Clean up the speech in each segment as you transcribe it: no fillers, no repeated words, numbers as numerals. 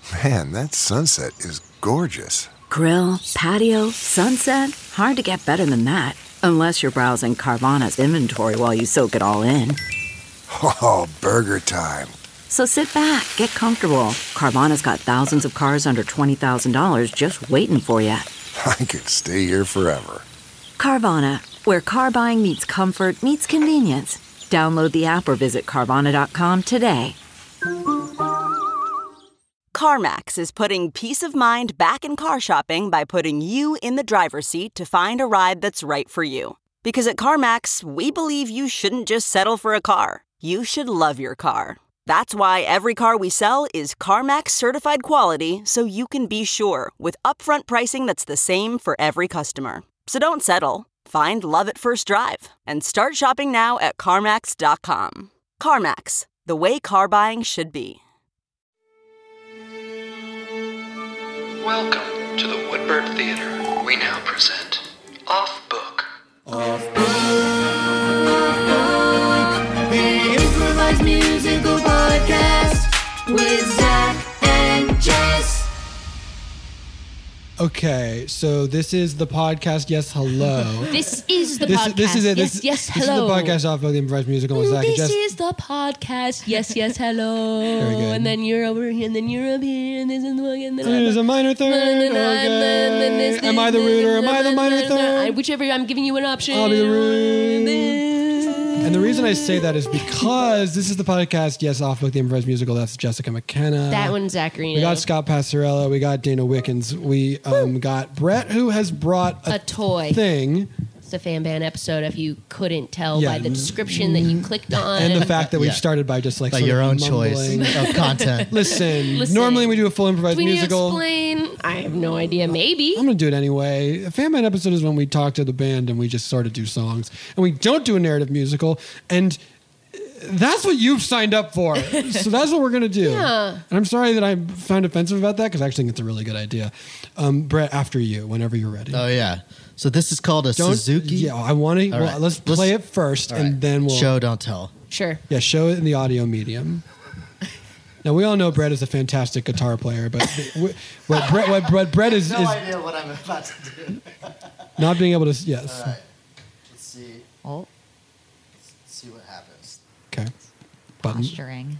Man, that sunset is gorgeous. Grill, patio, sunset. Hard to get better than that. Unless you're browsing Carvana's inventory while you soak it all in. Oh, burger time. So sit back, get comfortable. Carvana's got thousands of cars under $20,000 just waiting for you. I could stay here forever. Carvana, where car buying meets comfort meets convenience. Download the app or visit Carvana.com today. CarMax is putting peace of mind back in car shopping by putting you in the driver's seat to find a ride that's right for you. Because at CarMax, we believe you shouldn't just settle for a car. You should love your car. That's why every car we sell is CarMax certified quality, so you can be sure with upfront pricing that's the same for every customer. So don't settle. Find love at first drive and start shopping now at CarMax.com. CarMax, the way car buying should be. Welcome to the Woodbird Theater. We now present Off Book. Off Book, the improvised musical podcast with Zach and Jess. Okay, so this is the podcast. Yes, hello. This is the podcast. This is it. Yes, This hello. is the podcast off of the improvised musical with Zach and Jess. This is the podcast. Yes, hello. Very good. And then you're over here, and then you're up here, and this is the and then There's a minor third. Okay. Am I the root or am I the minor third? Whichever, I'm giving you an option. I'll be the root. And the reason I say that is because this is the podcast, yes, off of the improvised musical. That's Jessica McKenna. That one's Zachary. We got Scott Passarella. We got Dana Wickens. We got Brett, who has brought a toy thing. It's a fan band episode. If you couldn't tell Yeah. by the description that you clicked on, And the fact that we've started by just like by sort your of own mumbling. choice of content. Listen, normally we do a full improvised do we need to musical. explain? I have no idea. Maybe. I'm going to do it anyway. A fan band episode is when we talk to the band and we just sort of do songs. And we don't do a narrative musical. And that's what you've signed up for. So that's what we're going to do. Yeah. And I'm sorry that I found offensive about that because I actually think it's a really good idea. Brett, after you, whenever you're ready. Oh, yeah. So this is called a Suzuki. Yeah, I want to. All Well, right. let's play it first All and right. then we'll. Show, don't tell. Sure. Yeah, show it in the audio medium. Now, we all know Brett is a fantastic guitar player, but what Brett is idea what I'm about to do. not being able to. Yes. All right. Let's see. Oh, Let's see what happens. Okay. Button. posturing.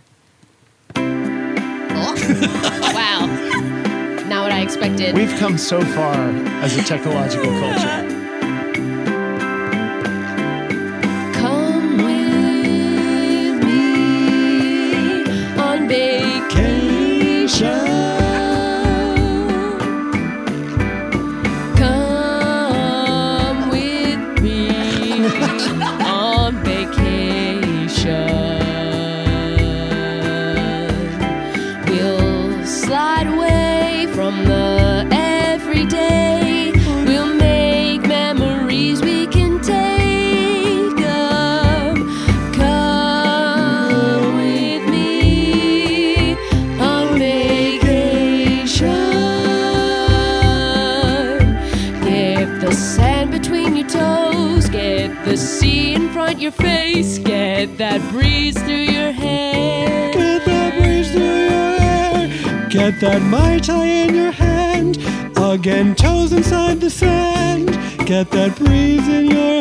Wow. Not what I expected. We've come so far as a technological culture. Come with me on vacation. Come with me on vacation. We'll slide away from the everyday. We'll make memories we can take up. Come with me on vacation. Get the sand between your toes. Get the sea in front your face. Get that breeze through your hair. Get that breeze through your hair. Get that Mai Tai in your hand. Again, toes inside the sand. Get that breeze in your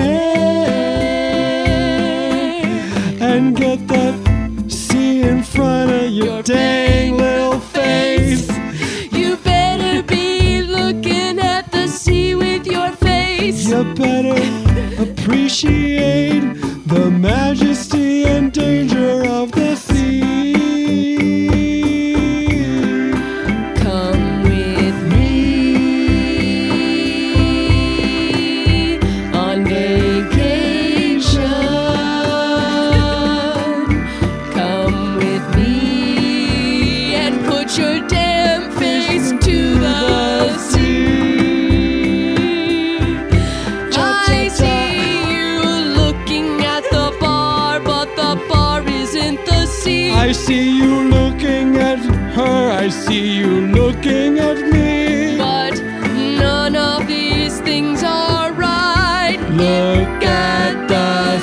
hair. And get that sea in front of your dang little face. You better be looking at the sea with your face. You better appreciate the majesty and danger of the sea. Come with me on vacation. Come with me and put your damn face to the sea. I see you looking at the bar, but the bar isn't the sea. I see you looking at her. I see you looking at me. But none of these things are right. Look at the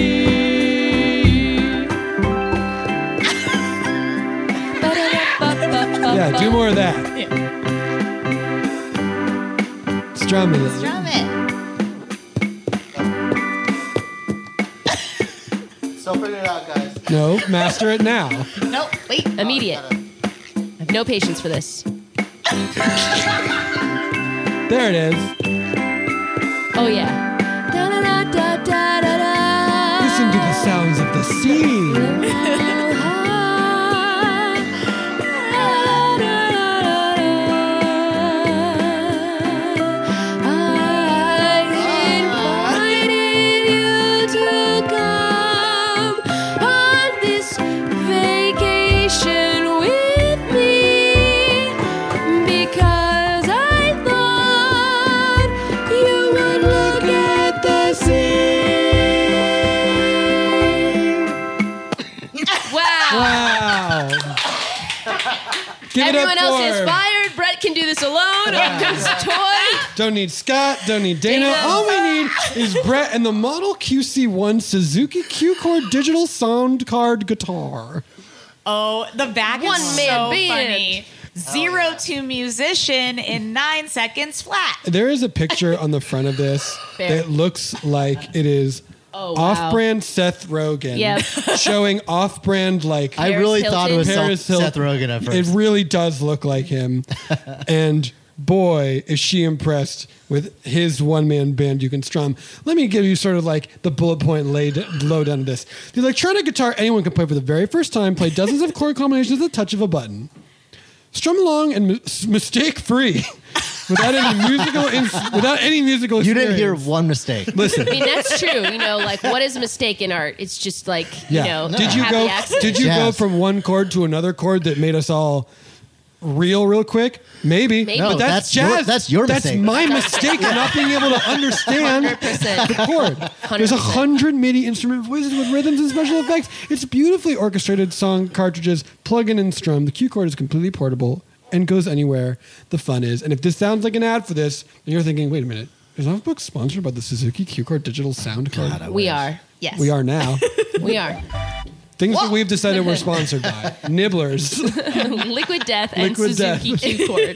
sea. Yeah, do more of that. Strum it. Strum it. So figure it out, guys. No, master it now. Nope. Wait. Immediate. I have no patience for this. There it is. Oh yeah. Da da da da da da da. Listen to the sounds of the sea. Wow. Give Everyone it up else for. is fired. Brett can do this alone on his toy. Don't need Scott. Don't need Dana. All we need is Brett and the Model QC1 Suzuki Q-Chord digital sound card guitar. Oh, the back One is man so band. funny. 0 to musician in 9 seconds flat. There is a picture on the front of this Fair. that looks like it is Oh, wow. off-brand Seth Rogen Yep. showing off-brand like I really Hilton. thought it was Paris Seth Hilton. Rogen at first. It really does look like him. And boy, is she impressed with his one-man band you can strum. Let me give you sort of like the bullet point lowdown of this. The electronic guitar anyone can play for the very first time, play dozens of chord combinations at the touch of a button. Strum along and mistake-free. Without any musical You didn't hear experience. one mistake. Listen. I mean, that's true. You know, like what is a mistake in art? It's just like, Yeah. you know, Did you happy go? accident. Did you go Jazz. from one chord to another chord that made us all real quick? Maybe. Maybe. No, But that's that's your- jazz. that's your That's mistake. my mistake in not being able to understand 100%. the chord. There's 100%. 100 MIDI instrument voices with rhythms and special effects. It's beautifully orchestrated song cartridges. Plug in and strum. The Q chord is completely portable and goes anywhere the fun is. And if this sounds like an ad for this, then you're thinking, wait a minute, is Offbook sponsored by the Suzuki Q chord digital sound card? We are. Yes. We are now. We are. Things that we've decided we're sponsored by. Nibblers. Liquid Death and Liquid Suzuki Death. Q chord.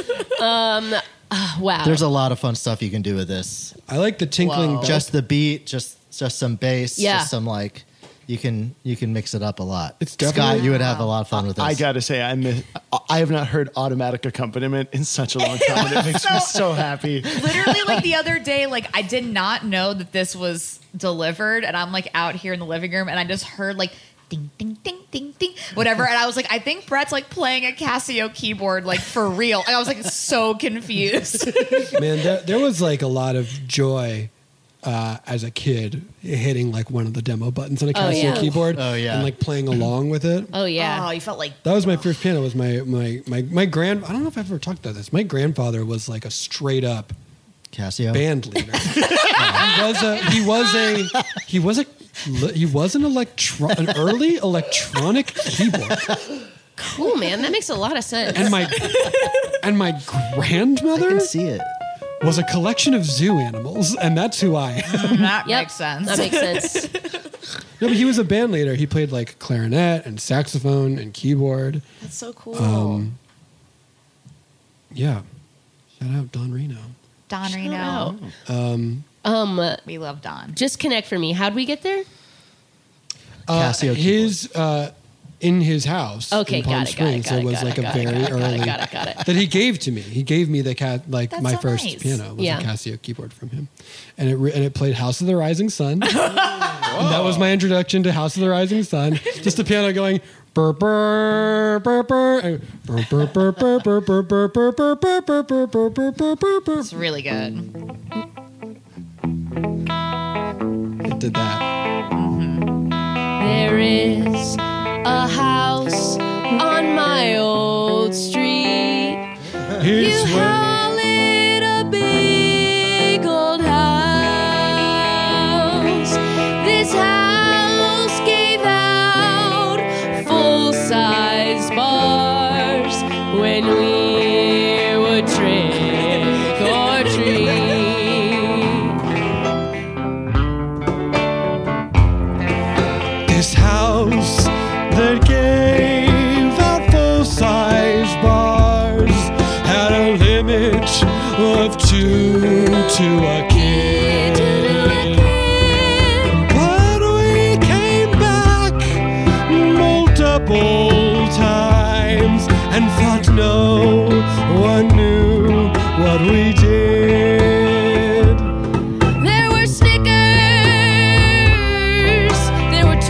Wow. There's a lot of fun stuff you can do with this. I like the tinkling bell. Just the beat, just some bass, Yeah. just some like you can mix it up a lot. It's Scott, definitely- you would have a lot of fun with this. I gotta say, I have not heard automatic accompaniment in such a long time. And it makes me so happy. Literally, like the other day, like I did not know that this was delivered, and I'm like out here in the living room, and I just heard like ding, ding, ding, ding, ding, whatever, and I was like, I think Brett's like playing a Casio keyboard, like for real, and I was like so confused. Man, there was like a lot of joy as a kid hitting like one of the demo buttons on a Casio yeah. keyboard. Oh, yeah. And like playing along with it. Oh, yeah. Oh, you felt like That was my first piano. Was my grand. I don't know if I've ever talked about this. My grandfather was like a straight up Casio. band leader. He was an early electronic keyboard. Cool, man. That makes a lot of sense. And my I grandmother can see it. was a collection of zoo animals, and that's who I am. that Yep. makes sense. That makes sense. No, but he was a band leader. He played like clarinet and saxophone and keyboard. That's so cool. Yeah. Shout out Don Reno. Don Reno, out. we love Don. Just connect for me. How'd we get there? Casio His in his house. Okay, in Palm got it, got it, Springs. got it, It was got like it, a got it, very got it, early got it, got it. that he gave to me. He gave me the That's my so first nice. piano was Yeah. a Casio keyboard from him, and it played House of the Rising Sun. And that was my introduction to House of the Rising Sun. Just a piano going. Burr, burr, burr, burr, and burr, burr, burr, burr, burr, burr, burr, burr, burr, burr, burr, burr, burr, burr, burr, burr, burr. It's really good. It did that. There is a house on my old street. You Here's where call it a big old house. This house gave out full-size bars when we would trick or treat. this house that gave out full-size of two to a kid. But we came back multiple times and thought no one knew what we did. There were Snickers, there were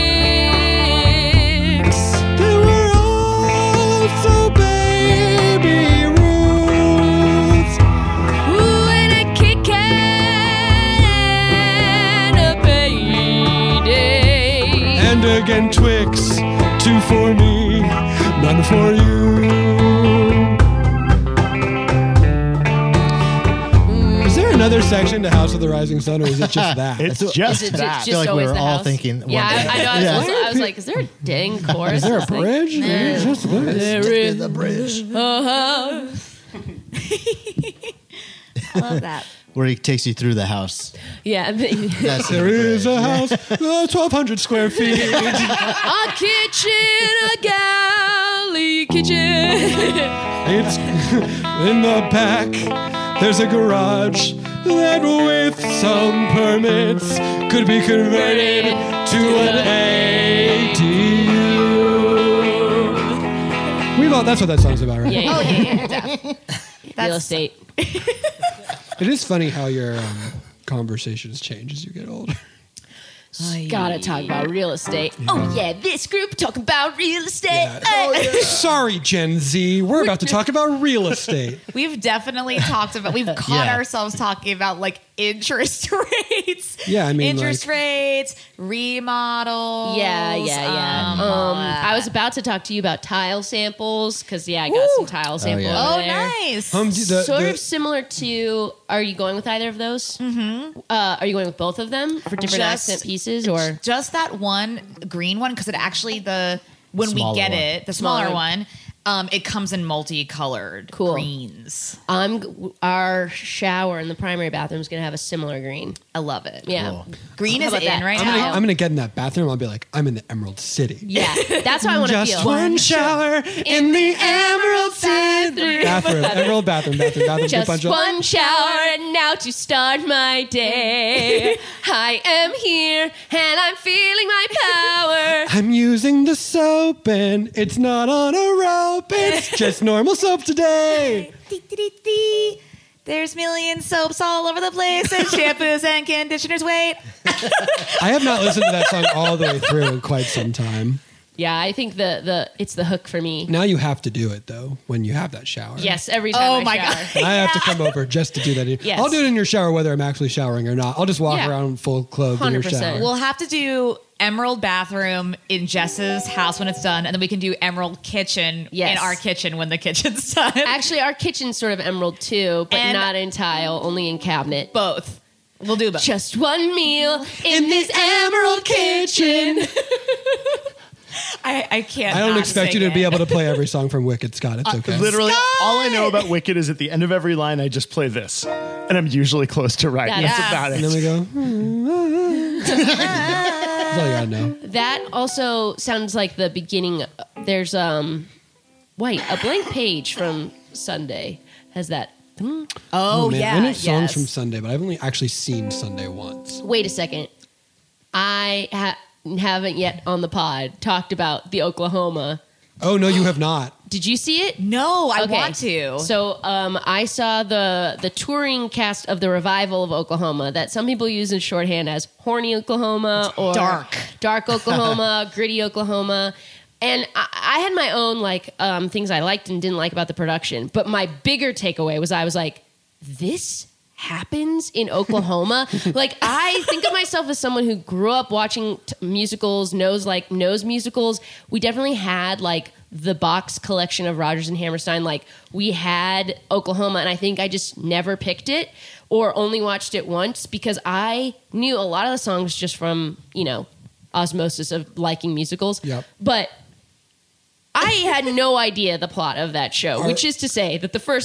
Twix, There were also Baby Ruths. ooh, and a Kit Kat, a Payday. And again Twix, two for me, none for you. Is there another section to House of the Rising Sun, or is it just that? It's Is just it that. I feel like we always were the all house? thinking one Yeah, day. I know. Yeah. I was like, is there a dang chorus? Is there a This thing? bridge? There- Just a bridge. There is. The bridge. Uh-huh. I love that. Where he takes you through the house. Yeah. That's There is a house, 1,200 square feet. A kitchen, a galley kitchen. It's in the back. There's a garage that, with some permits, could be converted to an ADU. That's what that song's about, right? Yeah. Oh, yeah. Real estate. It is funny how your conversations change as you get older. Gotta talk about real estate. Oh yeah, this group talking about real estate. Sorry, Gen Z. We're about to talk about real estate. We've definitely talked about, we've caught ourselves talking about like interest rates. Yeah, I mean, interest rates, remodels. Yeah. I was about to talk to you about tile samples because I got some tile samples. yeah. Oh, over there. nice. Sort of similar to. Are you going with either of those? Mm-hmm. Are you going with both of them for different accent pieces, or just that one green one? Because it actually when we Smaller get one. it, the smaller one. It comes in multicolored greens. our shower in the primary bathroom is going to have a similar green. I love it. Yeah, Cool. Green How is about in that? right I'm now. gonna get in that bathroom. I'll be like, I'm in the Emerald City. Yeah, that's how I want to Just feel. one shower in the Emerald City. Bathroom. Emerald bathroom. Just Bunch of- one shower and now to start my day. I am here and I'm feeling my power. I'm using the soap and it's not on a rope. It's just normal soap today. Dee. There's million soaps all over the place and shampoos and conditioners. Wait. I have not listened to that song all the way through in quite some time. Yeah, I think it's the hook for me. Now you have to do it though when you have that shower. Yes, every time Oh I my shower. God. I have to come over just to do that. Yes. I'll do it in your shower whether I'm actually showering or not. I'll just walk Yeah. around full clothed in your 100%. shower. We'll have to do Emerald bathroom in Jess's house when it's done, and then we can do Emerald kitchen Yes. in our kitchen when the kitchen's done. Actually, our kitchen's sort of emerald too, but And- not in tile, only in cabinet. both. We'll do both. Just one meal in this emerald kitchen. I can't. I don't not expect you sing to be it. able to play every song from Wicked, Scott. It's okay. Literally, all I know about Wicked is at the end of every line, I just play this. And I'm usually close to right. And That's- that's about it. And then we go. That's all you gotta know. That also sounds like the beginning. There's a blank page from Sunday has that. Oh, man, yeah. I know songs yes. from Sunday, but I've only actually seen Sunday once. Wait a second. I haven't yet on the pod talked about the Oklahoma. Oh no, you have not. Did you see it? No, I Okay. want to. So I saw the touring cast of the Revival of Oklahoma that some people use in shorthand as Horny Oklahoma or Dark Oklahoma, Gritty Oklahoma. And I had my own things I liked and didn't like about the production. But my bigger takeaway was I was like, this happens in Oklahoma. I think of myself as someone who grew up watching musicals, knows musicals. We definitely had the box collection of Rodgers and Hammerstein. We had Oklahoma, and I think I just never picked it or only watched it once because I knew a lot of the songs just from, osmosis of liking musicals. Yep. But I had no idea the plot of that show, which is to say that the first act,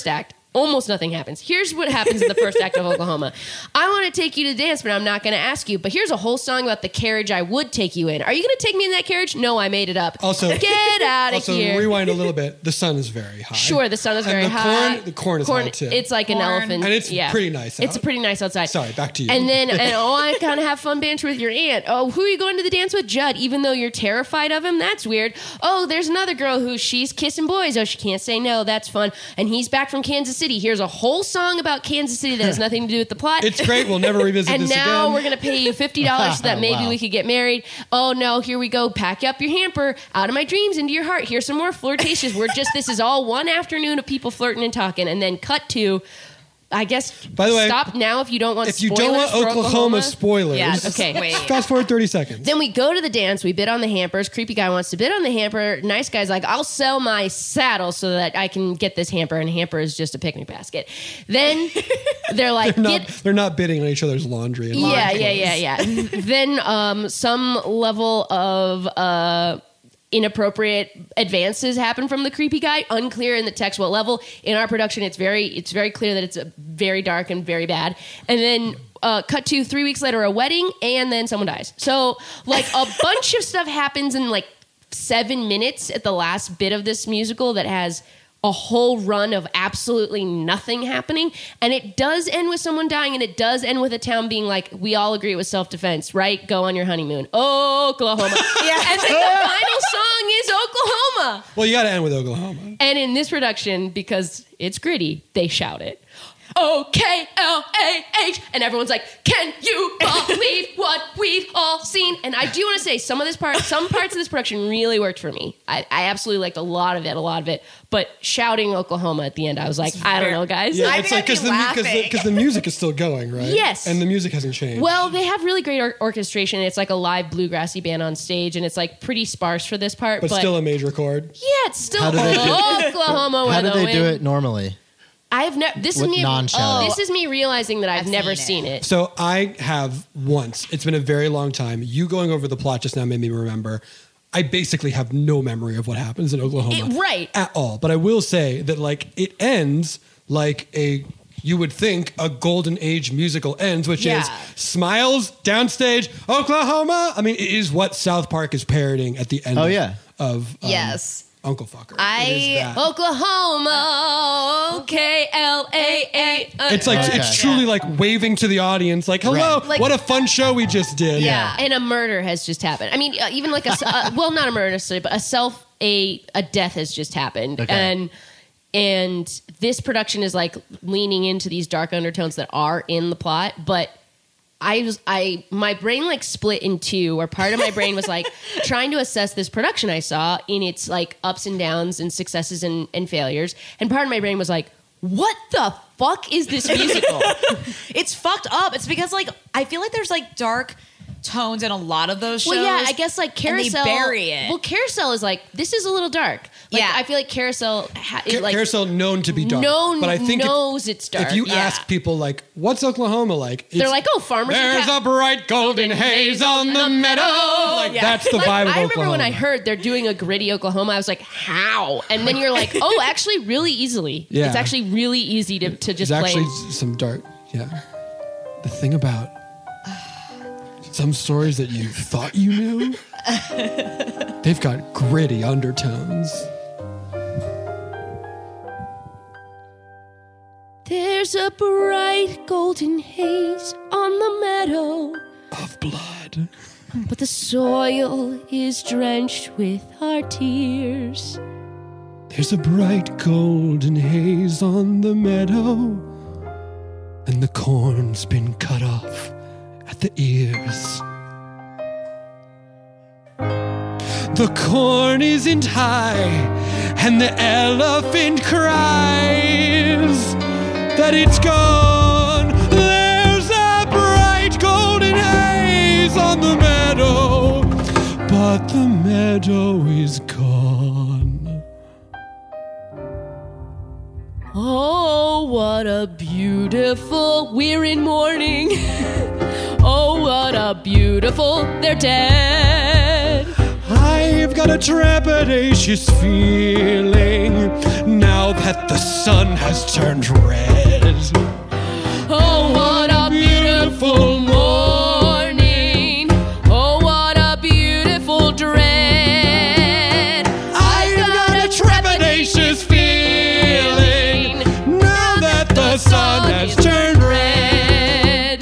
Almost nothing happens. Here's what happens in the first act of Oklahoma. I want to take you to dance, but I'm not going to ask you. But here's a whole song about the carriage I would take you in. Are you going to take me in that carriage? No, I made it up. Also, get out of here. Also, rewind a little bit. The sun is very high. Sure, the sun is And very high. The corn is high too. It's like an elephant. And it's pretty nice out. It's pretty nice outside. Sorry, back to you. And then, I kind of have fun banter with your aunt. Oh, who are you going to the dance with? Judd, even though you're terrified of him? That's weird. Oh, there's another girl who she's kissing boys. Oh, she can't say no. That's fun. And he's back from Kansas City. Here's a whole song about Kansas City that has nothing to do with the plot. It's great. We'll never revisit and this again. And now we're going to pay you $50 so that maybe Wow. we could get married. Oh, no, here we go. Pack up your hamper. Out of my dreams, into your heart. Here's some more flirtatious. This is all one afternoon of people flirting and talking. And then cut to, I guess, by the way, stop now if you don't want If you spoilers don't want for Oklahoma spoilers, Yeah, okay. Wait. fast forward 30 seconds. Then we go to the dance. We bid on the hampers. Creepy guy wants to bid on the hamper. Nice guy's like, I'll sell my saddle so that I can get this hamper. And hamper is just a picnic basket. Then they're like, they're not bidding on each other's laundry. And yeah. Then some level of inappropriate advances happen from the creepy guy. Unclear in the text what level. In our production, it's very clear that it's very dark and very bad. And then cut to 3 weeks later, a wedding, and then someone dies. So like a bunch of stuff happens in like 7 minutes at the last bit of this musical that has a whole run of absolutely nothing happening. And it does end with someone dying, and it does end with a town being like, we all agree it was self-defense, right? Go on your honeymoon. Oklahoma. Yeah. And then the final song is Oklahoma. Well, you got to end with Oklahoma. And in this production, because it's gritty, they shout it. O-K-L-A-H. And everyone's like, can you believe what we've all seen? And I do want to say some parts of this production really worked for me. I absolutely liked a lot of it. But shouting Oklahoma at the end, I was like, I don't know, guys. Yeah, it's like because the music is still going, right? Yes. And the music hasn't changed. Well, they have really great orchestration. It's like a live bluegrassy band on stage, and it's like pretty sparse for this part. but still a major chord. Yeah, it's still How do they do- Oklahoma. How do with a they do wind. it normally? I have never. This With is me. non-shouting. This is me realizing that I've never seen it. So I have once. It's been a very long time. You going over the plot just now made me remember. I basically have no memory of what happens in Oklahoma. Right. At all. But I will say that like it ends like you would think a golden age musical ends, which is smiles, downstage, Oklahoma. I mean, it is what South Park is parroting at the end of Yes. Uncle Fucker. Oklahoma, O-K-L-A-A. It's like it's truly like waving to the audience, like, "Hello, Like- what a fun show we just did." Yeah, and a murder has just happened. I mean, even like well, not a murder necessarily, but a death has just happened, Okay. and this production is like leaning into these dark undertones that are in the plot, but my brain like split in two, where part of my brain was like trying to assess this production I saw in its like ups and downs and successes and failures, and part of my brain was like, what the fuck is this musical? It's fucked up. It's because like I feel like there's like dark tones in a lot of those shows. Well, yeah, I guess like Carousel. And they bury it. Well, Carousel is like, this is a little dark. Like, Yeah. I feel like Carousel like Carousel known to be dark, known- but I think knows it's dark. If you Yeah. ask people like, "What's Oklahoma like?" It's, They're like, oh, farmers. and There's a bright golden haze on the meadow. Like that's the Like, vibe of I remember Oklahoma. when I heard they're doing a gritty Oklahoma, I was like, how? And then you're like, oh, actually, really easily. Yeah. It's actually really easy to just There's play. actually some dark. Yeah, the thing about some stories that you thought you knew, they've got gritty undertones. There's a bright golden haze on the meadow of blood, but the soil is drenched with our tears. There's a bright golden haze on the meadow, and the corn's been cut off at the ears. The corn isn't high, and the elephant cries that it's gone. There's a bright golden haze on the meadow, but the meadow is gone. Oh, what a beautiful, we're in mourning. Oh, what a beautiful, they're dead. I've got a trepidatious feeling now that the sun has has turned red. Oh, what a beautiful morning. Oh, what a beautiful dread. I've got a trepidatious feeling now that the sun has turned red.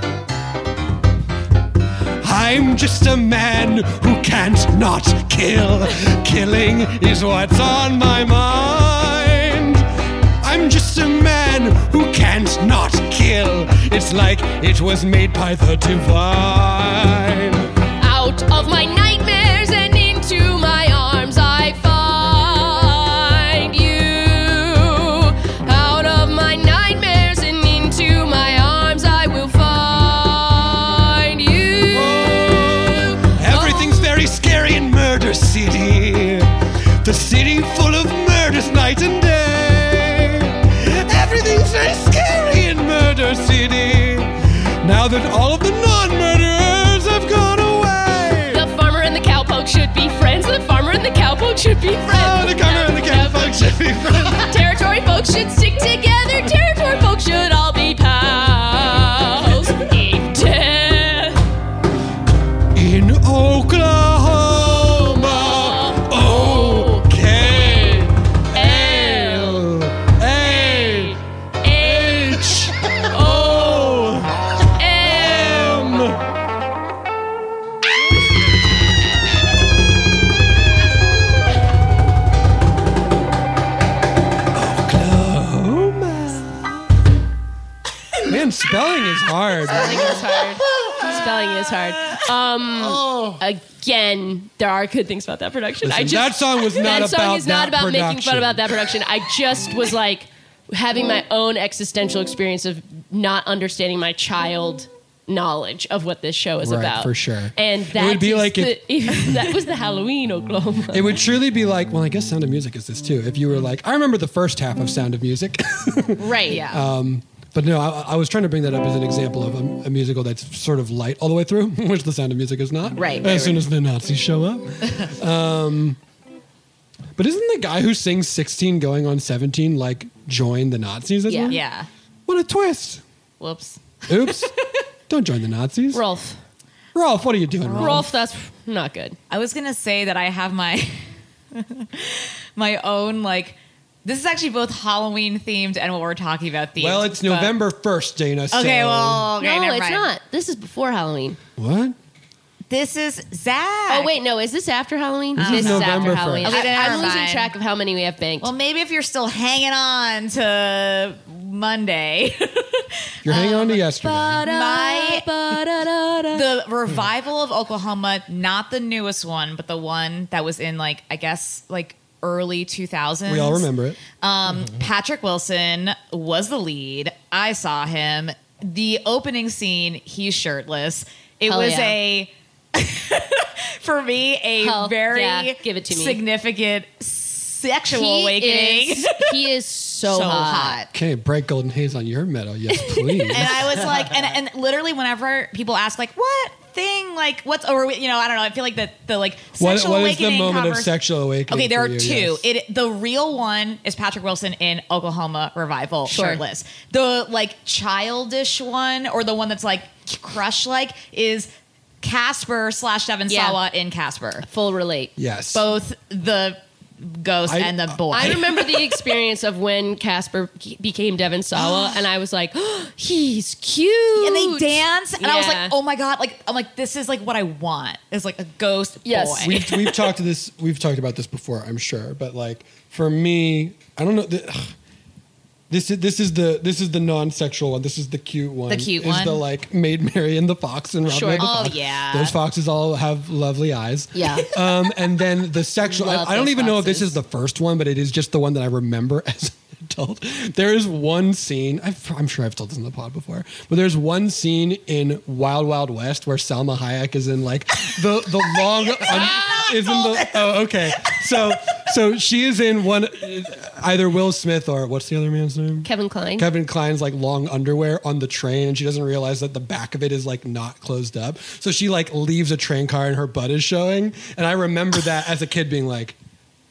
I'm just a man who can't not kill. Killing is what's on my mind. I'm just a man who can't not kill. It's like it was made by the divine. Out of my nightmares and into my arms I find you. Out of my nightmares and into my arms I will find you. Everything's very scary in Murder City. The city full of murders night and day. Everything's very scary in Murder City. Now that all of the non-murderers have gone away. The farmer and the cowpoke should be friends. The farmer and the cowpoke should be friends. Oh, the farmer and the cowpoke should be friends. Territory folks should stick together. Territory folks should all be pals. Eat death. In Oklahoma. Spelling is hard. Spelling is hard. Again, there are good things about that production. Listen, that song was not that song about is not that about making production. fun about that production. I just was like having my own existential experience of not understanding my child knowledge of what this show is Right, about. for sure. And It that would be like that was the Halloween Oklahoma. It would truly be like, well, I guess Sound of Music is this too. If you were like, I remember the first half of Sound of Music. Right. Yeah. But no, I was trying to bring that up as an example of a musical that's sort of light all the way through, which the Sound of Music is not. Right. As soon as the Nazis show up. But isn't the guy who sings 16 going on 17 like join the Nazis as well? Yeah. What a twist. Whoops. Oops. Don't join the Nazis. Rolf, Rolf, what are you doing, Rolf, that's not good. I was gonna say that I have my my own like. This is actually both Halloween themed and what we're talking about themed. Well, it's November 1st, Dana. So. Okay, well, okay, no, never it's mind. not. This is before Halloween. What? This is Zach. Oh wait, no. Is this after Halloween? This is November after Halloween. 1st. Okay, then I'm never losing mind. track of how many we have banked. Well, maybe if you're still hanging on to Monday. You're hanging on to yesterday. The revival of Oklahoma, not the newest one, but the one that was in like, I guess like early 2000s. We all remember it. Patrick Wilson was the lead. I saw him. The opening scene, he's shirtless. It Hell was yeah. for me, Hell very yeah, give it to me. significant sexual awakening. He is so, So hot. hot. Okay, bright golden haze on your meadow. Yes, please. And I was like, and literally whenever people ask like, what thing, like what's, or I don't know, I feel like the like sexual what is the awakening moment of convers- sexual awakening? Okay, there for are you? two. Yes. The real one is Patrick Wilson in Oklahoma Revival, Sure. shirtless. The like childish one, or the one that's like crush like, is Casper / Devon Yeah. Sawa in Casper. Full relate. Yes. Both the ghost and the boy. I remember the experience of when Casper became Devon Sawa, and I was like, oh, he's cute. and they dance, and I was Yeah. like, "Oh my god!" Like I'm like, "This is like what I want." It's like a ghost Yes. boy. We've talked about this before, I'm sure, but like for me, I don't know. This is the non-sexual one. This is the cute one. The cute is one? the like Maid Mary and the Fox and Robin Sure. Hood the Oh, Fox. yeah. Those foxes all have lovely eyes. Yeah. And then the sexual. Love I don't those even know if this foxes. is the first one, but it is just the one that I remember as an adult. There is one scene. I'm sure I've told this in the pod before, but there's one scene in Wild Wild West where Salma Hayek is in like the long. Is in the. Oh, okay. So she is in one. Either Will Smith or what's the other man's name? Kevin Kline. Kevin Kline's like long underwear on the train, and she doesn't realize that the back of it is like not closed up. So she like leaves a train car and her butt is showing. And I remember that as a kid being like,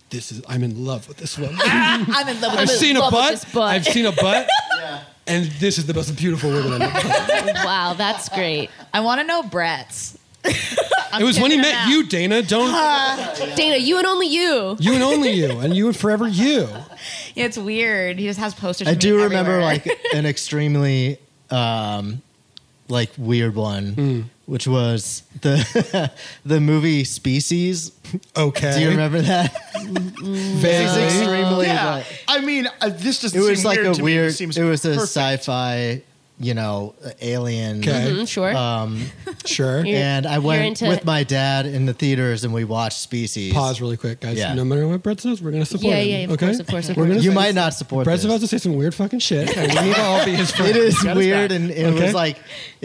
I'm in love with this woman. I'm in love with I've this. seen a love with butt. this butt. I've seen a butt. And this is the most beautiful woman I've ever seen. Wow, that's great. I want to know Brett's. It was when he checking met him you, out. Dana. Don't Dana, you and only you. you and only you, and you and forever you. Yeah, it's weird. He just has posters. I of me do remember everywhere. like an extremely like weird one, which was the the movie Species. Okay. Do you remember that? Vaguely. It's extremely. Yeah. Like, I mean, this doesn't it was seem like weird a to me. weird. It seems It was a perfect. sci-fi, alien. Okay. Mhm, sure. Sure. And I You're went into- with my dad in the theaters, and we watched Species. Pause really quick, guys. Yeah. No matter what Brett says, we're going to support Yeah, him. yeah, of okay? course, of course, of We're gonna course. You say- might not support Brett's this. about to say some weird fucking shit, and we need to all be his friends. It is Got his weird, back. and it Okay. was like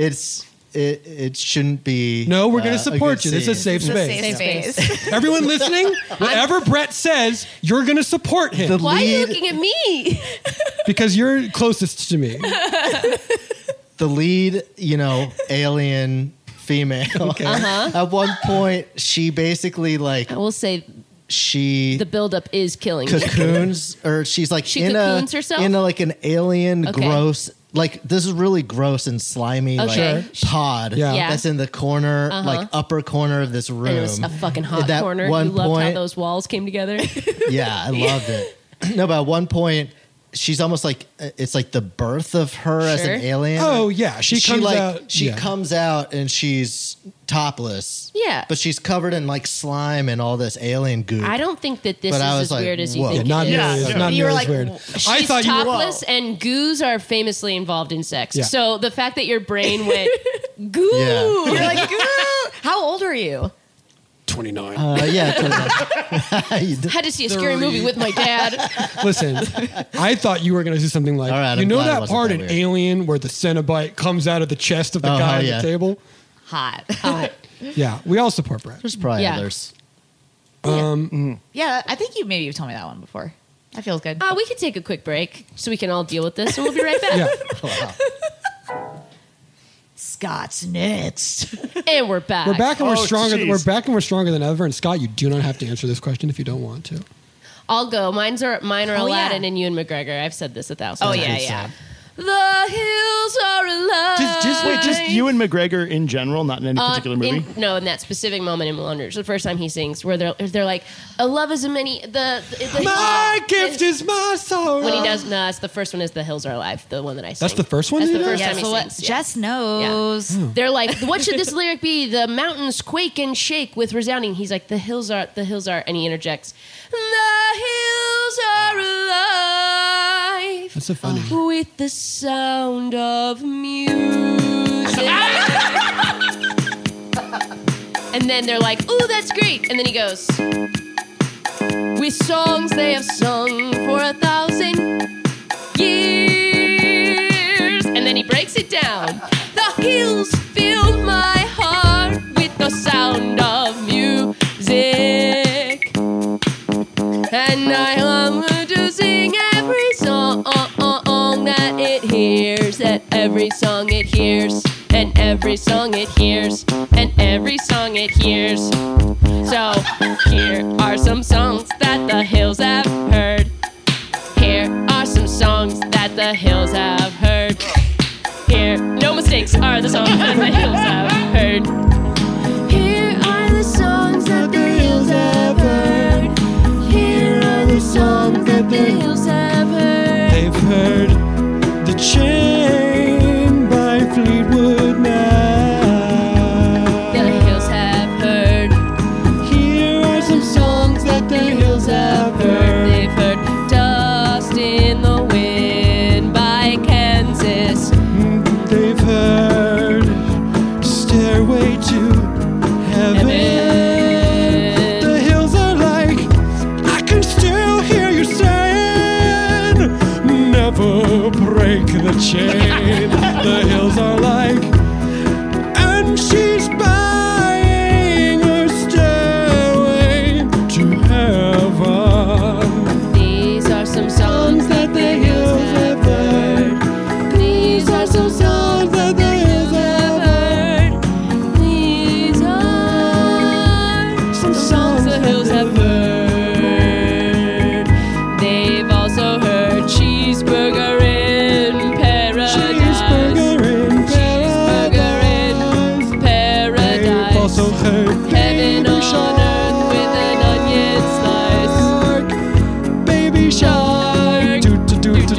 it shouldn't be. No, we're going a to support good you. This is a scene. safe space. Safe space. Everyone listening, whatever Brett says, you're going to support him The Why are you lead- looking at me? because you're closest to me. the lead, alien female. At one point, she basically I will say she the buildup is killing me. cocoons, or she's like She in cocoons herself? in like an alien Okay. gross. Like this is really gross and slimy, Okay. like pod Yeah. Yeah. that's in the corner, like upper corner of this room. And it was a fucking hot At corner. one You loved how point- those walls came together. Yeah, I loved it. No, but at one point, she's almost like it's like the birth of her as Sure. an alien. Oh, yeah. She comes out. She yeah. comes out and she's topless. Yeah. but she's covered in like slime and all this alien goo. I don't think that this But is I was as like, weird as you whoa. think Not it is. nearly, Yeah. not You were nearly like, as weird. she's I thought you were. topless, and goos are famously involved in sex. Yeah. So the fact that your brain went goo, Yeah. You're like, "Goo." How old are you? 29. Yeah, totally. had to see a scary movie with my dad. Listen, I thought you were going to do something like, All right, you I'm know glad it that wasn't part that in weird. Alien where the Cenobite comes out of the chest of the Oh, guy yeah. at the table? Hot. Yeah, we all support Brett. There's probably Yeah. others. Yeah, I think you've told me that one before. That feels good. We could take a quick break so we can all deal with this, and we'll be right back. Yeah, Scott's next. And we're back. we're back and we're Oh, stronger. jeez. We're back and we're stronger than ever. And Scott, you do not have to answer this question if you don't want to. I'll go. Mine are Oh, Aladdin yeah. and Ewan McGregor. I've said this 1,000 Oh, times. yeah, yeah. The hills are alive. Wait, just Ewan McGregor in general, not in any particular movie. In that specific moment in Moulin Rouge, the first time he sings, where they're like, "A love is a many." My gift is my soul. when he does. No, that's the first one. Is the hills are alive? The one that I sing. That's the first one That's that the he first does? time he so what? sings. Yeah. Jess knows. They're like, what should this lyric be? The mountains quake and shake with resounding. He's like, the hills are, and he interjects, the hills are alive That's so funny. with the sound of music. And then they're like, ooh, that's great. And then he goes, with songs they have sung for 1,000 years. And then he breaks it down. The hills fill my heart with the sound of music. And I long to sing every song that it hears, and every song it hears, and every song it hears, and every song it hears. So here are some songs that the hills have heard. Here are some songs that the hills have heard. Here, no mistakes, are the songs that the hills have heard. Here are the songs that the hills have heard. Here are the songs that the hills have heard. They've heard The Chain by Fleetwood Mac. The hills have heard. Here are some songs that the hills have heard. They've heard Dust in the Wind by Kansas. They've heard Stairway to Heaven. The hills are like, I can still hear you saying, never break the chain. The hills are like, and she's buying a stairway to heaven. These are some songs that the hills have heard. These are some songs that the hills have heard. These are some songs the hills have heard.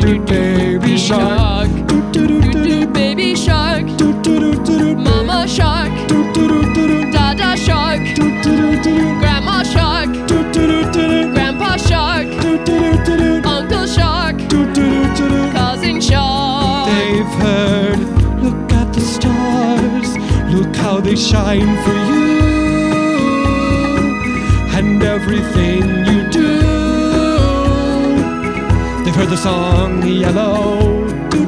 Baby shark. Baby shark. Mama shark. Dada shark. Grandma shark. Grandpa shark. Uncle shark. Cousin shark. They've heard, look at the stars, look how they shine for you, and everything you do. They've heard the song Yellow.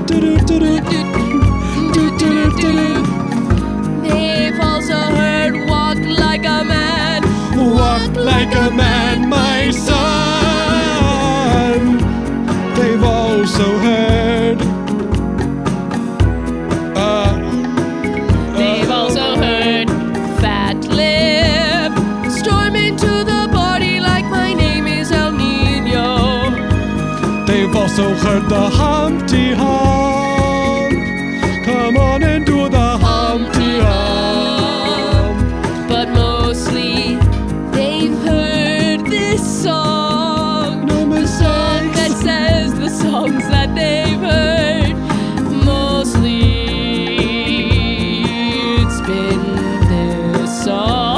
They've also heard walk like a man. Walk like a man, my son. They've also heard. They've also heard fat lip. Storm into the party like my name is El Nino. They've also heard the Humpty Hump. Come on and do the Humpty Hump. But mostly they've heard this song. No The song mistakes. that says the songs that they've heard. Mostly it's been this song.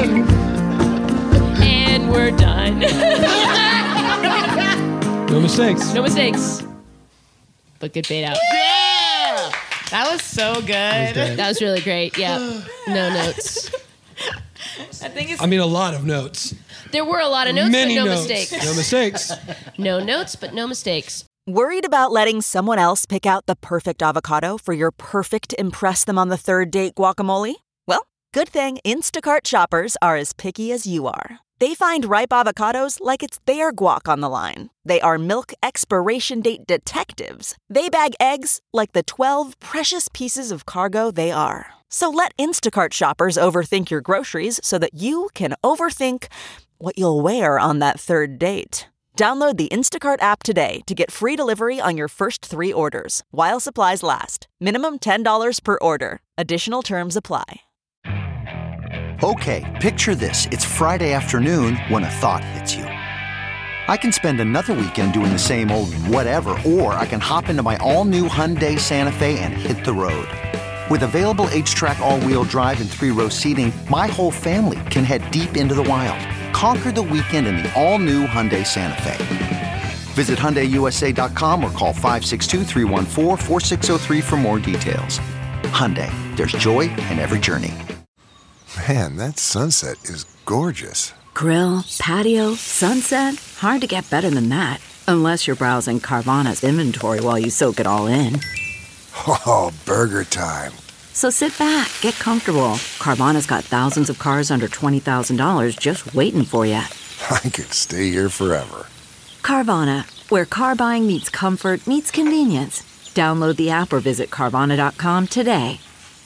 And we're done. No mistakes. No mistakes. But good fade out. That was so good. That was really great. Yeah. No notes. That thing is. I mean, a lot of notes. There were a lot of notes, Many but no notes. mistakes. No mistakes. No notes, but no mistakes. Worried about letting someone else pick out the perfect avocado for your perfect impress them on the third date guacamole? Well, good thing Instacart shoppers are as picky as you are. They find ripe avocados like it's their guac on the line. They are milk expiration date detectives. They bag eggs like the 12 precious pieces of cargo they are. So let Instacart shoppers overthink your groceries so that you can overthink what you'll wear on that third date. Download the Instacart app today to get free delivery on your first 3 orders, while supplies last. Minimum $10 per order. Additional terms apply. Okay, picture this. It's Friday afternoon when a thought hits you. I can spend another weekend doing the same old whatever, or I can hop into my all-new Hyundai Santa Fe and hit the road. With available H-Track all-wheel drive and 3-row seating, my whole family can head deep into the wild. Conquer the weekend in the all-new Hyundai Santa Fe. Visit HyundaiUSA.com or call 562-314-4603 for more details. Hyundai, there's joy in every journey. Man, that sunset is gorgeous. Grill, patio, sunset. Hard to get better than that. Unless you're browsing Carvana's inventory while you soak it all in. Oh, burger time. So sit back, get comfortable. Carvana's got thousands of cars under $20,000 just waiting for you. I could stay here forever. Carvana, where car buying meets comfort meets convenience. Download the app or visit Carvana.com today.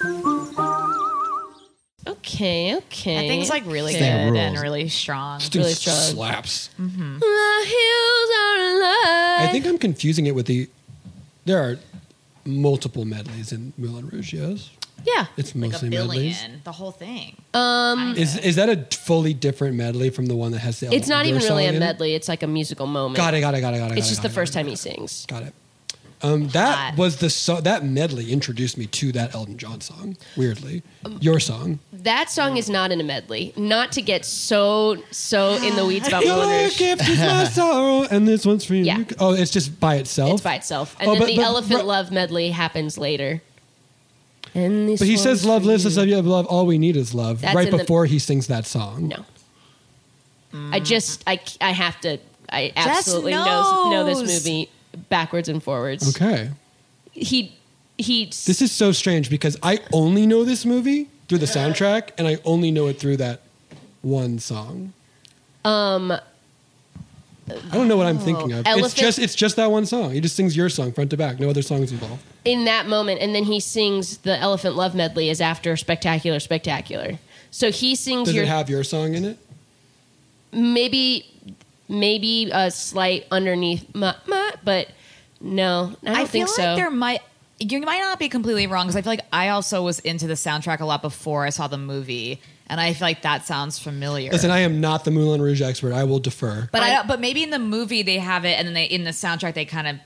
Okay. That thing's like really good Thing rules. and really strong. Really strong. Slaps. The hills are alive. I think I'm confusing it with the. There are multiple medleys in Moulin Rouge. Yes, Yeah. it's Like a mostly billion. medleys. The whole thing. Is that a fully different medley from the one that has the? It's not their even really song a in it? medley. It's like a musical moment. Got it. It's just the first time he sings. Got it. That was that medley introduced me to that Elton John song. Weirdly, your song. That song is not in a medley. Not to get so in the weeds about Your Moulin Rouge. gift is my sorrow, and this one's for you. Yeah. Oh, it's just by itself. It's by itself. And Oh, then but- the but- Elephant but- Love medley happens later. And this But he says, one's "Love for lives you. us. You have love. All we need is love." That's right in the- before he sings that song. No. I have to. I Jess absolutely know this knows. movie backwards and forwards. Okay. He. This is so strange because I only know this movie through the soundtrack, and I only know it through that one song. I don't know what I'm thinking of. Elephant- It's just that one song. He just sings your song front to back. No other songs involved. in that moment, and then he sings the Elephant Love medley is after Spectacular, Spectacular. So he sings Does your it have your song in it? maybe a slight underneath, but no, I don't think feel so. like there might. You might not be completely wrong because I feel like I also was into the soundtrack a lot before I saw the movie, and I feel like that sounds familiar. Listen, I am not the Moulin Rouge expert. I will defer. But maybe in the movie they have it, and then in the soundtrack they kind of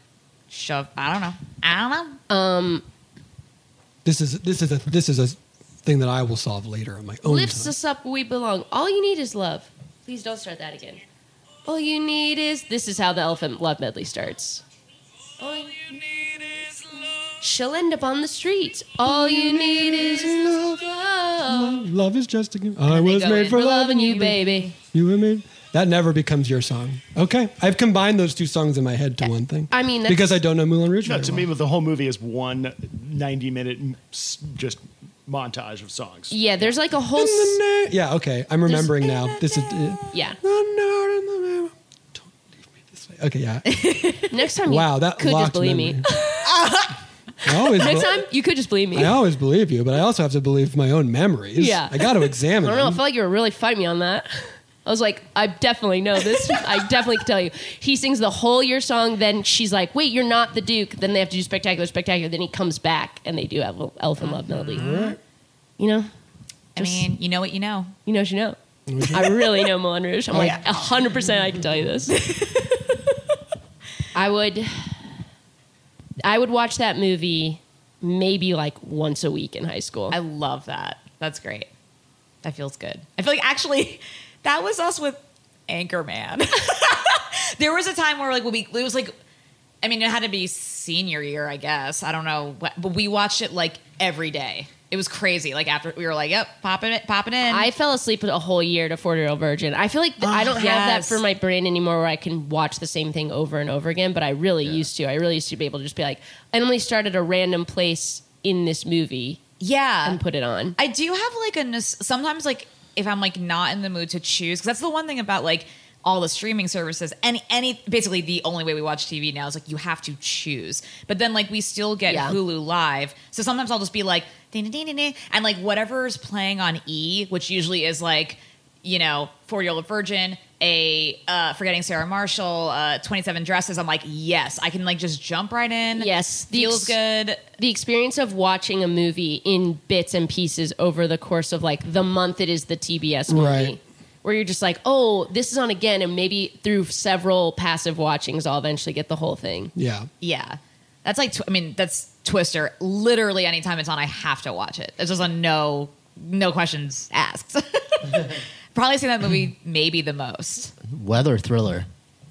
shove. I don't know. This is a thing that I will solve later on my own Lifts time. us up where we belong. All you need is love. Please don't start that again. All you need is... This is how the Elephant Love Medley starts. All you need is love. She'll end up on the streets. All you need is love. Love is just a gift. I was made for loving you, baby. You were made. That never becomes your song. Okay. I've combined those two songs in my head to one thing. I mean, that's... because I don't know Moulin Rouge No, very to well. me, the whole movie is one 90-minute just montage of songs. Yeah, there's like a whole... Yeah, okay. I'm remembering now. This is... Yeah. Don't leave me this way. Okay, yeah. Next time Wow, you that could just locked believe memory. me. I always Next time you could just believe me. I always believe you, but I also have to believe my own memories. Yeah. I got to examine I don't know. I them. felt like you were really fighting me on that. I was like, I definitely know this. I definitely can tell you. He sings the whole Your song. Then she's like, wait, you're not the Duke. Then they have to do Spectacular, Spectacular. Then he comes back and they do have Elephant Love Melody. Right. You know? I mean, you know what you know. You know what you know. I really know Moulin Rouge. I'm like, 100% I can tell you this. I would watch that movie maybe like once a week in high school. I love that. That's great. That feels good. I feel like actually that was us with Anchorman. There was a time where like it was like, I mean, it had to be senior year, I guess. I don't know, but we watched it like every day. It was crazy. Like after we were like, yep, popping in. I fell asleep a whole year to 40-Year-Old Virgin. I feel like I don't have that for my brain anymore where I can watch the same thing over and over again, but I really used to. I really used to be able to just be like, I only started a random place in this movie. Yeah. And put it on. I do have like sometimes like if I'm like not in the mood to choose, because that's the one thing about like all the streaming services, any basically the only way we watch TV now is like you have to choose. But then like we still get Hulu Live, so sometimes I'll just be like ding, ding, ding, ding, and like whatever's playing on E, which usually is like 40-Year-Old Virgin, Forgetting Sarah Marshall, 27 Dresses. I'm like, yes, I can like just jump right in. Yes, feels good. The experience of watching a movie in bits and pieces over the course of like the month it is the TBS movie. Right. Where you're just like, oh, this is on again, and maybe through several passive watchings, I'll eventually get the whole thing. Yeah. Yeah. That's like, that's Twister. Literally anytime it's on, I have to watch it. It's just a no questions asked. Probably seen that movie maybe the most. Weather thriller.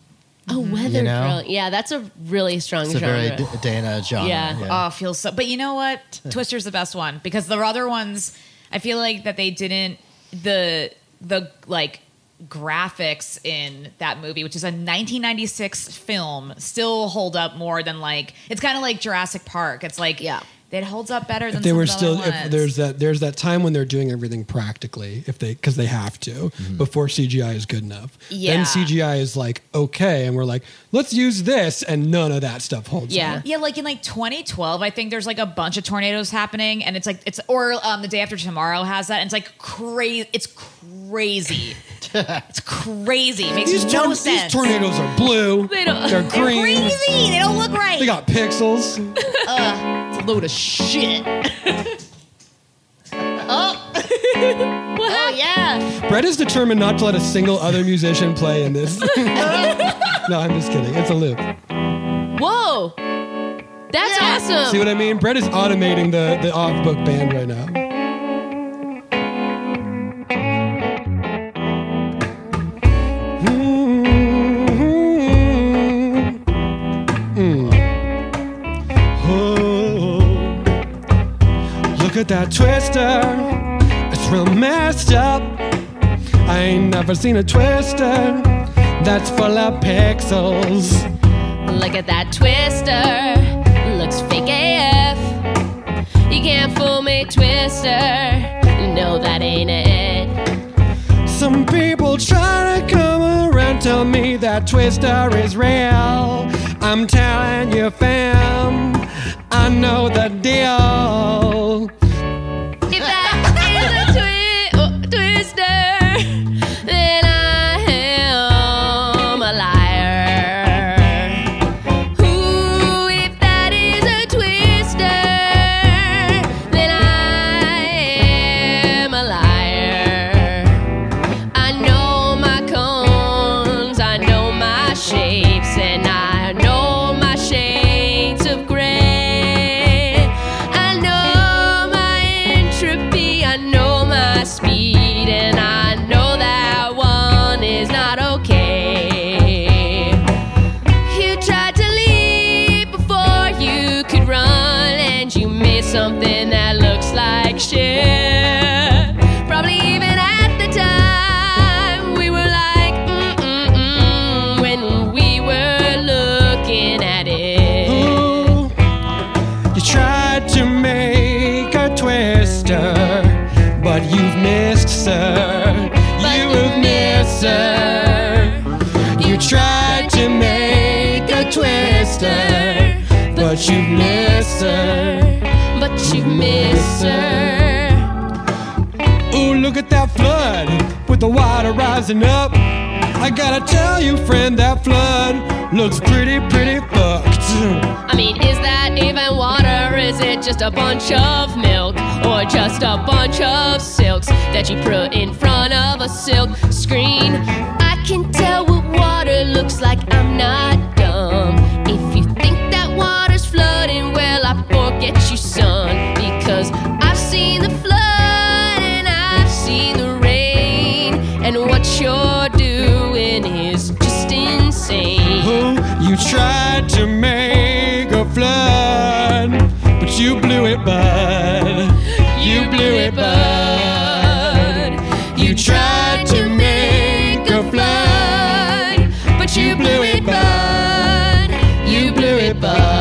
Oh, weather thriller. Yeah, that's a really strong It's a genre. very Dana genre. Yeah. Oh, feels so. But you know what? Twister's the best one because the other ones, I feel like that they didn't the like graphics in that movie, which is a 1996 film, still hold up more than like it's kind of like Jurassic Park. It's like it holds up better than If they were some of the still, other ones. if there's that time when they're doing everything practically, because they have to before CGI is good enough. Yeah. Then CGI is like okay, and we're like, let's use this, and none of that stuff holds. up. Yeah, like in like 2012, I think there's like a bunch of tornadoes happening, and it's like The Day After Tomorrow has that, and it's like crazy. It's crazy. It's crazy. It makes no sense. These tornadoes are blue. They're green. Crazy. They don't look right. They got pixels. It's a load of shit. Oh yeah. Brett is determined not to let a single other musician play in this. No, I'm just kidding. It's a loop. Whoa. That's awesome. See what I mean? Brett is automating the off-book band right now. Look at that twister, it's real messed up. I ain't never seen a twister that's full of pixels. Look at that twister, looks fake AF. You can't fool me, Twister. No, that ain't it. Some people try to come around, tell me that twister is real. I'm telling you, fam, I know the deal. If that is a twister, then I am a liar. Ooh, if that is a twister, then I am a liar. I know my cones, I know my shapes, and I know my shapes. something that looks like shit. Probably even at the time we were like, when we were looking at it. Ooh, you tried to make a twister, but you've missed, sir. You have missed, sir. You tried to make a twister, but you've missed, sir. But you've missed, sir. Ooh, look at that flood with the water rising up. I gotta tell you, friend, that flood looks pretty fucked. I mean, is that even water? Is it just a bunch of milk? Or just a bunch of silks that you put in front of a silk screen? I can tell what water looks like, I'm not dumb. If you think that water's flooding, well, I forget you, son. Because I've seen the flood and I've seen the rain, and what you're doing is just insane. Ooh, you tried to make a flood, but you blew it, bud. You blew it, bud. You tried to make a flood, but you blew it, bud. You blew it,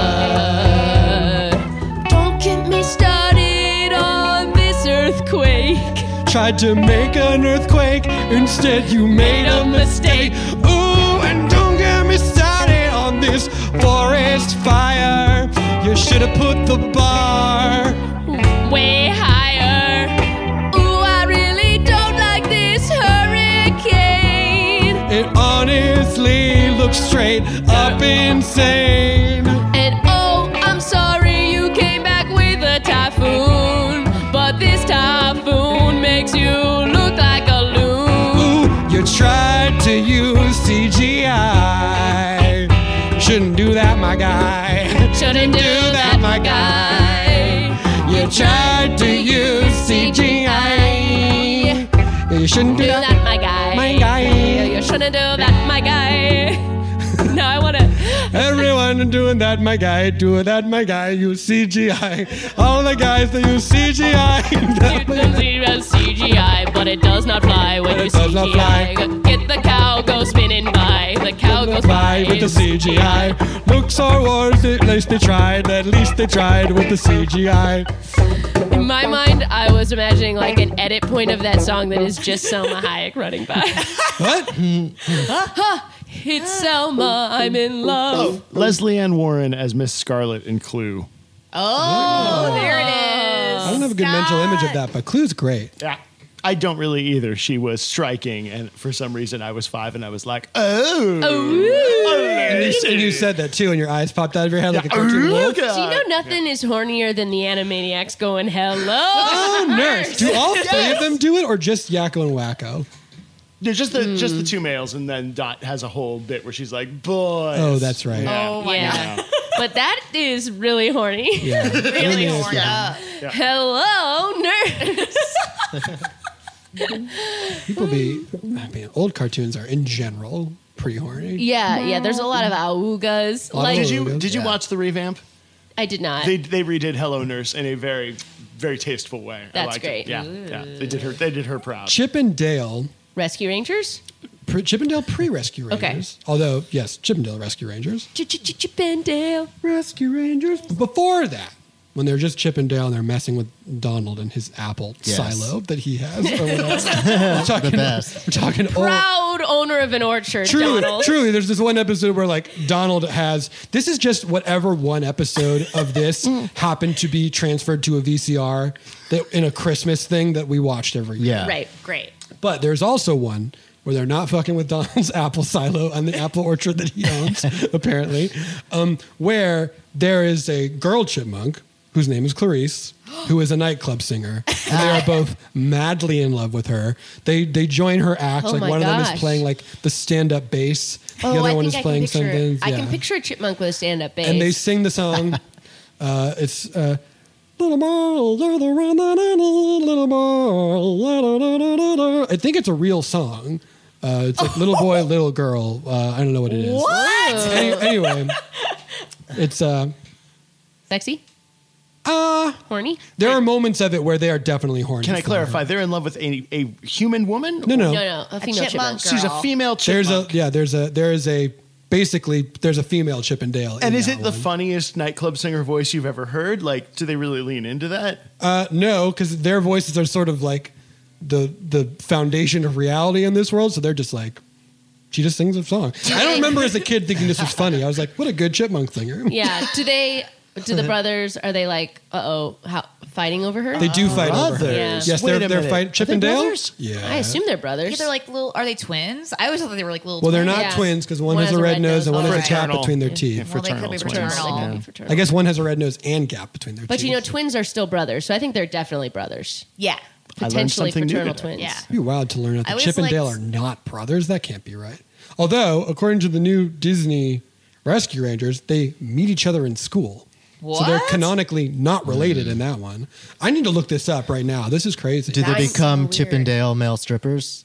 bud. Don't get me started on this earthquake. Tried to make an earthquake, instead you made a mistake. Ooh, and don't get me started on this forest fire. You should have put the bar way higher. Ooh, I really don't like this hurricane. It honestly looks straight up insane. And oh, I'm sorry you came back with a typhoon, but this typhoon makes you look like a loon. Ooh, you tried to use CGI. Shouldn't do that, my guy. Shouldn't do that, my guy. You tried to use CGI. You shouldn't do that, my guy. My guy. You shouldn't do that, my guy. Now I wanna. Everyone doing that, my guy. Do that, my guy. Use CGI. All the guys that use CGI. You use CGI, but it does not fly when you CGI. Get the cow, go spinning by. The cow goes by with the CGI. Look, Star Wars, at least they tried. At least they tried with the CGI. In my mind, I was imagining like an edit point of that song that is just Selma Hayek running by. What? It's Selma, I'm in love. Leslie Ann Warren as Miss Scarlet in Clue. Oh, there it is. I don't have a good mental image of that, but Clue's great. Yeah. I don't really either. She was striking, and for some reason I was 5 and I was like, oh. And you said that too, and your eyes popped out of your head like a cartoon wolf. Do you know nothing is hornier than the Animaniacs going, hello? Oh, nurse. Do all three of them do it, or just Yakko and Wacko? No, just the two males, and then Dot has a whole bit where she's like, boys. Oh, that's right. Yeah. Oh my god. But that is really horny. Yeah. Really is, horny. yeah. Hello, nurse. People old cartoons are in general pretty horny. Yeah, there's a lot of augas. Like, Did you watch the revamp? I did not. They redid Hello Nurse in a very, very tasteful way. I That's liked great. It. Yeah. They did her proud. Chip and Dale. Rescue Rangers? Chip and Dale pre-Rescue Rangers. Okay. Although, yes, Chip and Dale Rescue Rangers. Chip and Dale. Rescue Rangers. But before that, when they're just Chip and Dale and they're messing with Donald and his apple silo that he has. Or whatever. The best. We're talking Proud owner of an orchard, Donald. Truly, there's this one episode where like Donald has, this is just whatever one episode of this happened to be transferred to a VCR that in a Christmas thing that we watched every year. Yeah. Right, great. But there's also one where they're not fucking with Donald's apple silo and the apple orchard that he owns, apparently, where there is a girl chipmunk whose name is Clarice, who is a nightclub singer. And they are both madly in love with her. They join her act. Oh like my one of them is gosh. playing like the stand-up bass. The other one is playing something. I can picture a chipmunk with a stand-up bass. And they sing the song. It's Little Marl, little Marl. I think it's a real song. It's like Little Boy, Little Girl. I don't know what it is. What? Anyway, it's sexy. Horny? There are moments of it where they are definitely horny. Can I for clarify? her. They're in love with a human woman? No. No, a female chipmunk chipmunk. girl. She's a female There's chipmunk. there's a female Chippendale. And in is that it the one. funniest nightclub singer voice you've ever heard? Like, do they really lean into that? No, because their voices are sort of like the foundation of reality in this world. So they're just like, she just sings a song. I don't remember as a kid thinking this was funny. I was like, what a good chipmunk singer. Yeah. Do the brothers, are they like, fighting over her? They do fight over her. Brothers. Yes, Wait a they're minute. fighting. Are they Chippendale? brothers? Yeah. I assume they're brothers. Yeah, they're like little. Are they twins? I always thought they were like little. Well, they're twins. not Yeah. twins because one has a red nose and one has a gap Fraternal. between their Yeah, teeth. Well, they could be fraternal twins. fraternal. They could be fraternal. I guess one has a red nose and gap between their But teeth. you know, twins are still brothers, so I think they're definitely brothers. Yeah. I learned Potentially something new fraternal today. twins. Yeah. It'd be wild to learn that I the always Chippendale liked- are not brothers. That can't be right. Although, according to the new Disney Rescue Rangers, they meet each other in school. So they're What? canonically not related in that one. I need to look this up right now. This is crazy. Do they That's become so weird. Chippendale male strippers?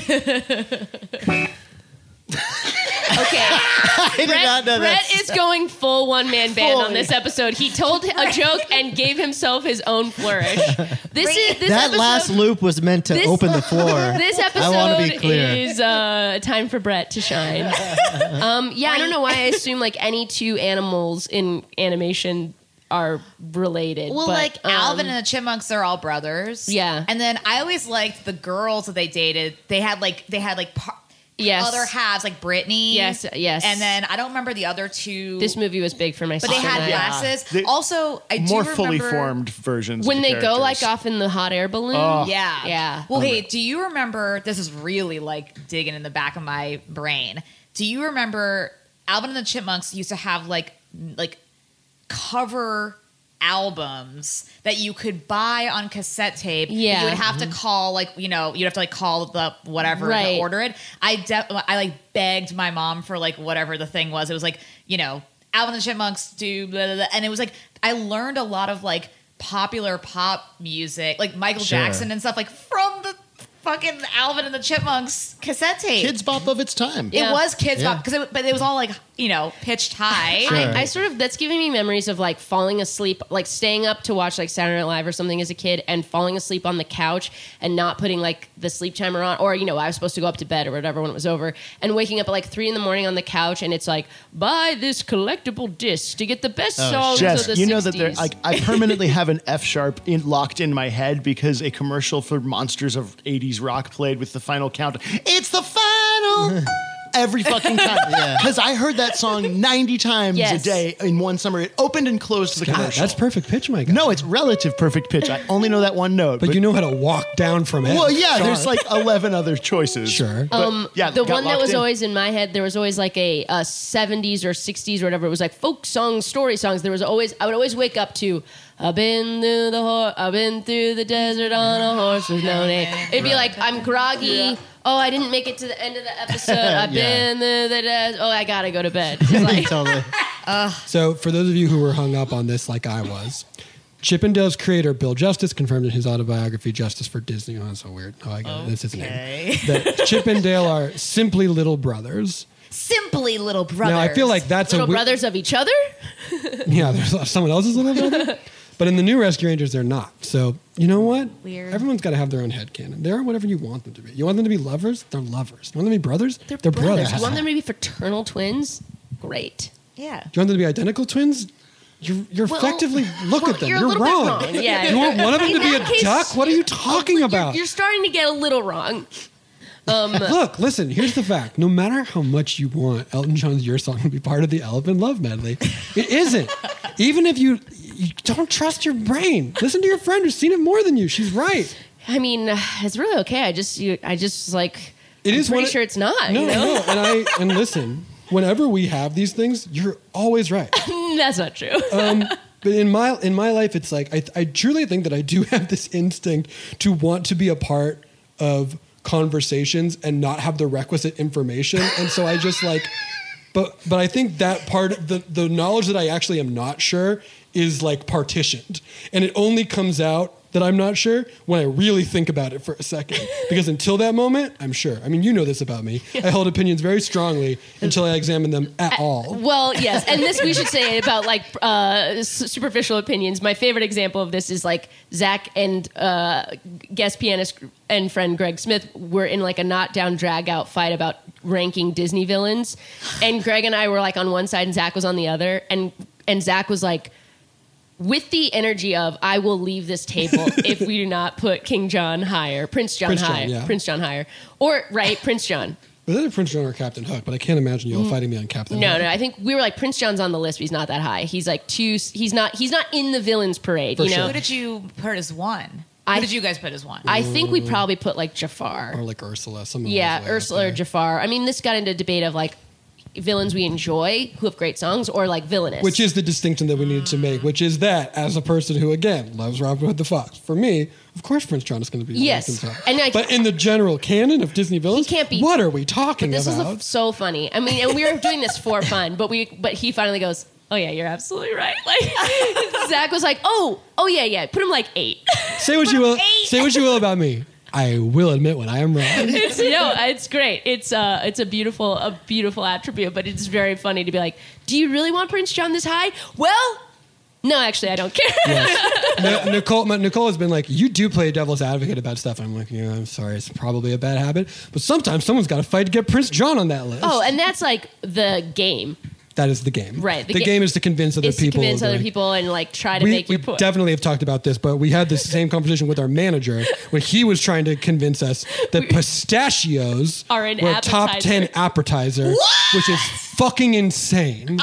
Okay. Brett is going full one-man band on this episode. He told a joke and gave himself his own flourish. This That episode, last loop was meant to this- open the floor. This I want to episode be clear. is time for Brett to shine. I don't know why I assume like any two animals in animation are related. Well, but, like Alvin and the Chipmunks, they're all brothers. Yeah. And then I always liked the girls that they dated. They had Yes. other halves, like Brittany. Yes. And then I don't remember the other two. This movie was big for my but sister. they had and I. glasses. They- Also, I do More remember fully formed versions When of the they go like characters. off in the hot air balloon. Oh. Yeah. Yeah. Well, hey, do you remember? This is really like digging in the back of my brain. Do you remember Alvin and the Chipmunks used to have like cover albums that you could buy on cassette tape? Yeah. You would have to call you'd have to call the whatever Right. to order it. I like begged my mom for like whatever the thing was. It was like, Alvin and the Chipmunks do blah, blah, blah. And it was like I learned a lot of like popular pop music, like Michael Sure. Jackson and stuff, like from the fucking Alvin and the Chipmunks cassette tape. Kids Bop of its time. It was Kids Yeah. Bop but it was all like pitched high. Sure. I sort of, that's giving me memories of like falling asleep, like staying up to watch like Saturday Night Live or something as a kid and falling asleep on the couch and not putting like the sleep timer on, or, I was supposed to go up to bed or whatever when it was over, and waking up at like 3 a.m. on the couch and it's like, buy this collectible disc to get the best songs Jess, of the you 60s. know that there, I permanently have an F sharp locked in my head because a commercial for Monsters of 80s Rock played with the final count. It's the final! Every fucking time. Because I heard that song 90 times Yes. a day in one summer. It opened and closed the God, commercial. that's perfect pitch, my guy. No, it's relative perfect pitch. I only know that one note. But you know how to walk down from it. Well, yeah, there's like 11 other choices. Sure. But, yeah, The got one that locked was in. always in my head, there was always like a 70s or 60s or whatever. It was like folk songs, story songs. I would always wake up to, I've been through the desert on a horse with no name. It'd be like, I'm groggy. Yeah. Oh, I didn't make it to the end of the episode. I've been through the desert. Oh, I gotta go to bed. Just like, Totally. So, for those of you who were hung up on this like I was, Chippendale's creator, Bill Justice, confirmed in his autobiography, Justice for Disney. Oh, that's so weird. Oh, I got it. This is his name. That Chippendale are simply little brothers. Simply little brothers. Now, I feel like that's little a weird... brothers of each other? Yeah, there's someone else's little brother. But in the new Rescue Rangers, they're not. So, you know what? Weird. Everyone's got to have their own headcanon. They are whatever you want them to be. You want them to be lovers? They're lovers. You want them to be brothers? They're brothers. You want them to be fraternal twins? Great. Yeah. Do you want them to be identical twins? You're Well, effectively look at them. you're a You're little wrong. bit wrong. Yeah. You want one of them In to be a that case- duck? What are you talking about? You're starting to get a little wrong. Look, listen, here's the fact. No matter how much you want Elton John's Your Song to be part of the Elephant Love Medley, it isn't. Even if you don't trust your brain, listen to your friend who's seen it more than you. She's right. I mean, it's really okay. I just like. It I'm is pretty one- sure it's not. No, you know? no. And listen, whenever we have these things, you're always right. That's not true. But in my life, it's like I truly think that I do have this instinct to want to be a part of conversations and not have the requisite information, and so I just like. But I think that part, the knowledge that I actually am not sure is like partitioned, and it only comes out that I'm not sure when I really think about it for a second. Because until that moment, I'm sure. I mean, you know this about me. I hold opinions very strongly until I examine them at all. Well, yes, and this we should say about like superficial opinions. My favorite example of this is like Zach and guest pianist and friend Greg Smith were in like a not down drag out fight about ranking Disney villains, and Greg and I were like on one side and Zach was on the other, and Zach was like, with the energy of I will leave this table if we do not put King John higher, Prince John higher, Prince John higher, or Prince John. Was either Prince John or Captain Hook? But I can't imagine you all fighting me on Captain Hook. No, I think we were like Prince John's on the list, but he's not that high. He's like he's not in the villains parade. For you know, sure. Who did you put as one? Who did you guys put as one? I think we probably put like Jafar or like Ursula. Ursula or Jafar. I mean, this got into debate of like villains we enjoy who have great songs or like villainous. Which is the distinction that we needed to make, which is that as a person who, again, loves Robin Hood the Fox, for me, of course Prince John is going to be yes. And but in the general canon of Disney villains, he can't be, what are we talking this about? This is so funny. I mean, and we were doing this for fun, but he finally goes, oh yeah, you're absolutely right. Like Zach was like, oh yeah, put him like 8. Say what you will. Say what you will about me. I will admit when I am wrong. It's great. It's a beautiful attribute, but it's very funny to be like, do you really want Prince John this high? Well, no, actually, I don't care. Yes. Nicole has been like, you do play devil's advocate about stuff. I'm like, I'm sorry, it's probably a bad habit, but sometimes someone's got to fight to get Prince John on that list. Oh, and that's like the game. That is the game. Right. The game is to convince other people. To convince other people and like try to make your point. We definitely have talked about this, but we had this same conversation with our manager when he was trying to convince us that pistachios are an were a top 10 appetizer, which is fucking insane.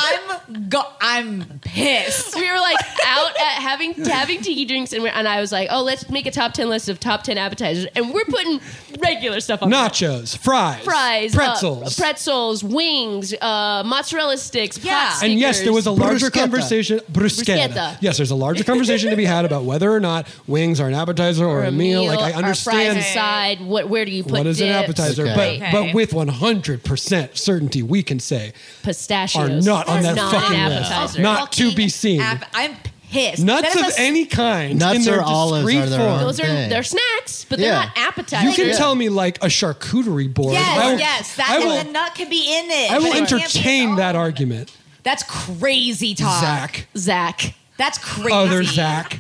I'm pissed. We were like out at having to eat drinks, and I was like, oh, let's make a top 10 list of top 10 appetizers, and we're putting regular stuff on nachos, fries, pretzels, wings, mozzarella sticks, pot stickers. And yes, there was a larger conversation. Bruschetta. Yes, there's a larger conversation to be had about whether or not wings are an appetizer or a meal. Like I understand. Fries aside, where do you put what is dips? an appetizer? But with 100% certainty, we can say pistachios are not on that fucking list. Not to be seen. I'm pissed. Nuts of any kind. Nuts in their or olives discrete are their form. own Those are they're snacks, but they're not appetizers. You can tell me like a charcuterie board. The nut can be in it. I will entertain that argument. That's crazy talk. Zach. That's crazy. Other Zach.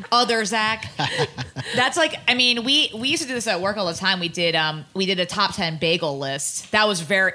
That's like, I mean, we used to do this at work all the time. We did a top 10 bagel list. That was very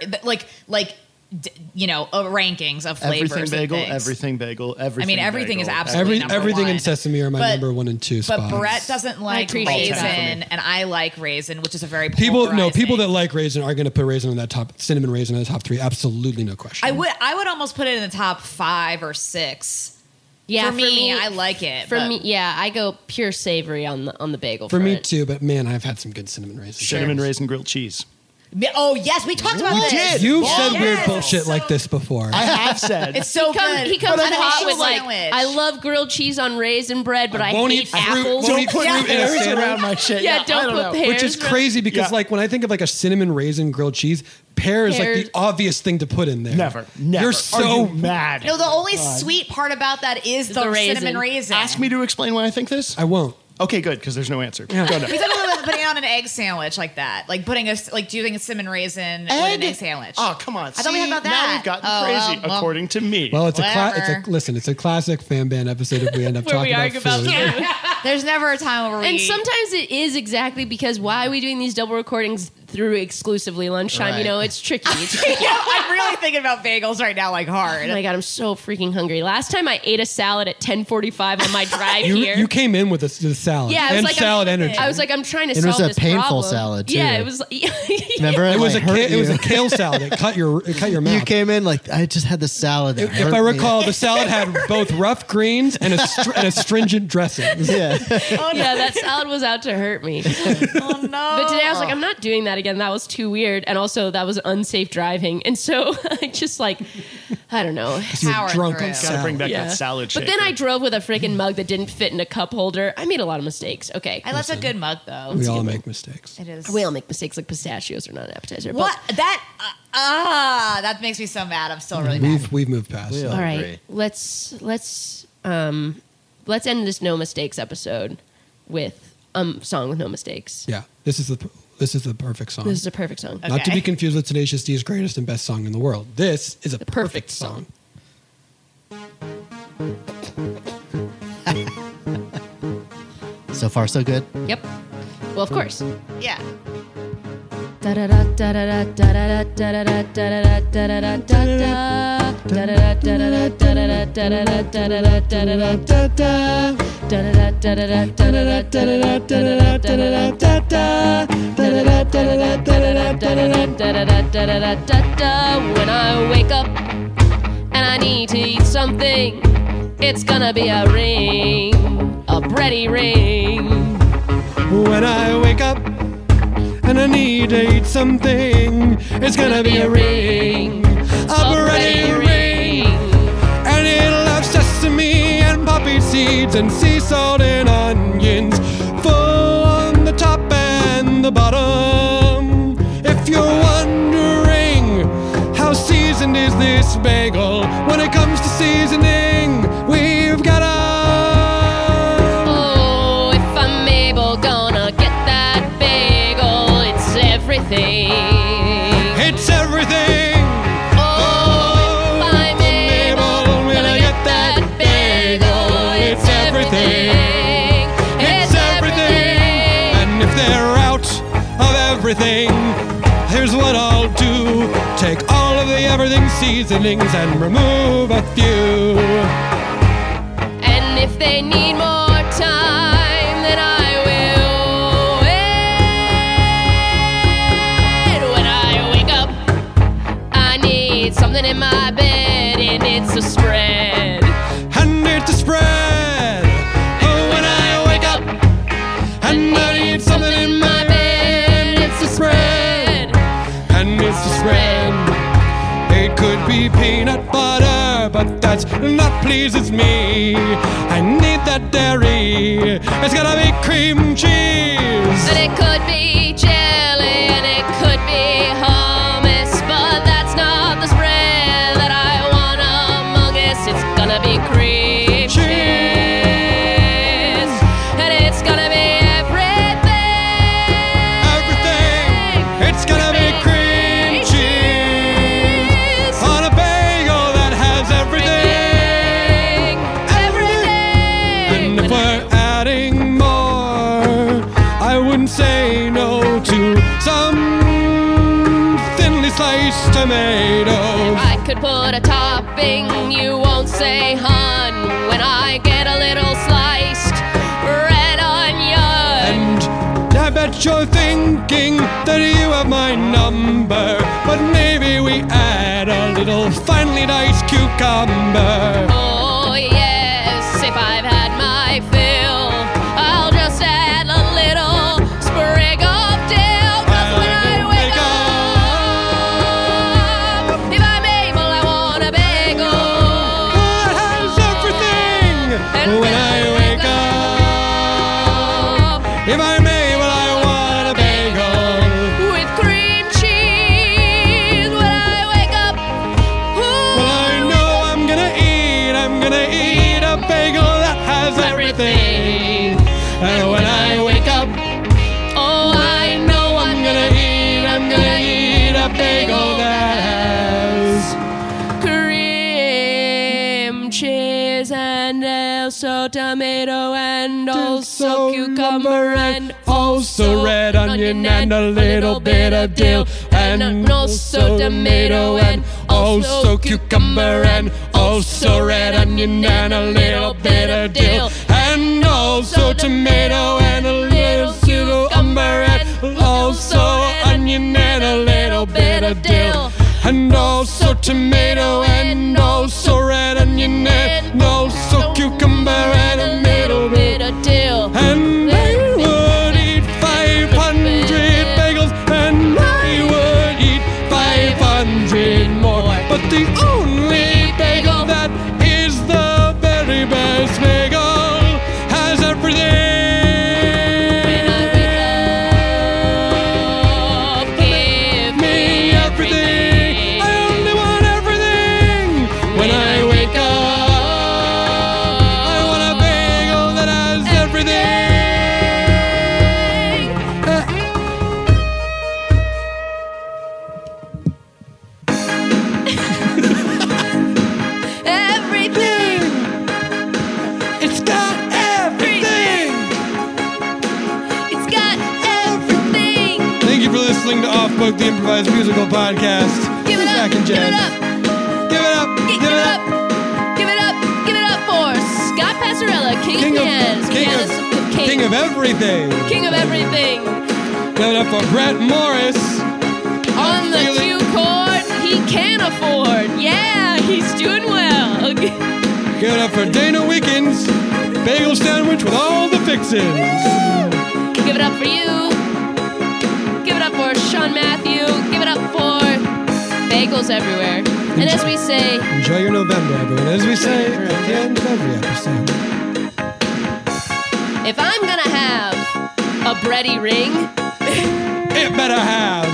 rankings of flavors. Everything bagel. I mean, everything is absolutely everything in Sesame are my number 1 and 2 spots. But Brett doesn't like raisin, and I like raisin, which is a very polarizing. People that like raisin are going to put raisin in that top, cinnamon raisin in the top 3. Absolutely no question. I would almost put it in the top 5 or 6. Yeah, for me, I like it. For me, I go pure savory on the bagel. For me too, but man, I've had some good cinnamon raisins. Cinnamon raisin grilled cheese. Oh yes, we talked about this. You've said weird bullshit like this before. I have said. It's so good. He comes in hot with like, I love grilled cheese on raisin bread, but I hate apples. Don't put fruit in a sandwich around my shit. Yeah, don't put pears. Which is crazy because like when I think of like a cinnamon raisin grilled cheese, pear is like the obvious thing to put in there. Never. You're so mad. No, the only sweet part about that is the cinnamon raisin. Ask me to explain why I think this. I won't. Okay, good, because there's no answer. Yeah. Go ahead. We talked about putting it on an egg sandwich like that, like doing a cinnamon raisin with an egg sandwich. Oh, come on! I thought we had about that. Now we've gotten crazy, according to me. Well, it's a classic fan band episode if we end up talking about food. There's never a time where we. And sometimes it is exactly because why are we doing these double recordings through exclusively lunchtime? Right. You know, it's tricky. I'm really thinking about bagels right now, like hard. Oh my god, I'm so freaking hungry. Last time I ate a salad at 10:45 on my drive here. You came in with the salad. Yeah, and salad energy. I was like, I'm trying to it solve was this a painful problem. salad too. Yeah, it was. Remember, it was a kale salad. It cut your mouth. You came in like I just had the salad. If I recall, the salad had both rough greens and a stringent dressing. Yeah. Yeah, that salad was out to hurt me. Oh no! But today I was like, I'm not doing that again. That was too weird, and also that was unsafe driving. And so I just like, I don't know. You were drunk on Gotta salad. bring back that salad shaker. But then I drove with a freaking mug that didn't fit in a cup holder. I made a lot of mistakes. Okay, that's a good mug though. We all make mistakes. It is. We all make mistakes. Like pistachios are not an appetizer. What that makes me so mad. I'm still really mad. We've moved past. All right, let's end this no mistakes episode with song with no mistakes. Yeah, this is the perfect song. This is a perfect song. Not to be confused with Tenacious D's greatest and best song in the world. This is a perfect song. So far, so good. Yep. Well, of course. Yeah. When I wake up and I need to eat something, it's gonna be a ring, a bready ring. When I wake up and I need to eat something, it's gonna be a ring, a bready ring. And it'll have sesame and poppy seeds and sea salt and onions, full on the top and the bottom. If you're wondering how seasoned is this bagel, when it comes to seasoning, we've got a... Oh, if I'm able, gonna get that bagel, it's everything. It's everything. Oh, if I'm able, gonna get that bagel, it's everything. It's everything. And if they're out of everything, here's what I'll do. Take all of the everything seasonings and remove a few. And if they need more time, then I will wait. When I wake up, I need something in my bed, and it's a spread. And it's a spread. Oh, when I wake up and I need something in my bed, it's a spread. And it's a spread. It could be peanut butter, but that's not pleases me. I need that dairy. It's gotta be cream cheese. And it could be jelly, and it could be hummus, but that's not the spread that I want among us. It's gonna be cream cheese, and it's gonna be everything. Everything. It's gonna be cream cheese on a bagel that has everything. And if we're adding more, I wouldn't say no to some thinly sliced tomatoes. I could put a topping, you won't say hun, when I get a little sliced red onion. And I bet you're thinking that you have my number, but maybe we add a little finely diced cucumber. Oh yes, if I've had my fill, I'll just add a little sprig of dill. 'Cause when I wake up, if I'm able, I want a bagel. That has everything. And When I wake up, if I'm able, I want a bagel. with cream cheese, when I wake up, Well, I know I'm gonna eat a bagel that has everything. And when I wake up, oh, I know I'm gonna eat a bagel that has cream cheese and also tomato and also cucumber and also red onion and a little bit of dill and also tomato and also cucumber and also red onion and a little bit of dill and also tomato and a little cucumber and also onion and a little bit of dill and also tomato and also red onion and also cucumber and a little bit of dill. and I would eat 500 bagels and I would eat 500 more. But the only bagel that is the very best bagel has everything. When I wake up, give me everything. I only want everything. When I wake up, Book, the improvised musical podcast. Give it up. Zach and Give Jess. it up. Give it up. Give it up. Give it up. Give it up for Scott Passarella, King of Pianos. King of everything. King of everything. Give it up for Brett Morris. On the cue chord, he can afford. Yeah, he's doing well. Give it up for Dana Wickens. Bagel sandwich with all the fixins. Give it up for you. Give it up for Sean Matthew. Give it up for bagels everywhere. And as we say, enjoy your November, everyone. As we say at the end of every episode. if I'm gonna have a bready ring, it better have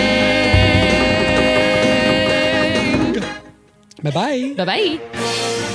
everything. Bye-bye. Bye-bye.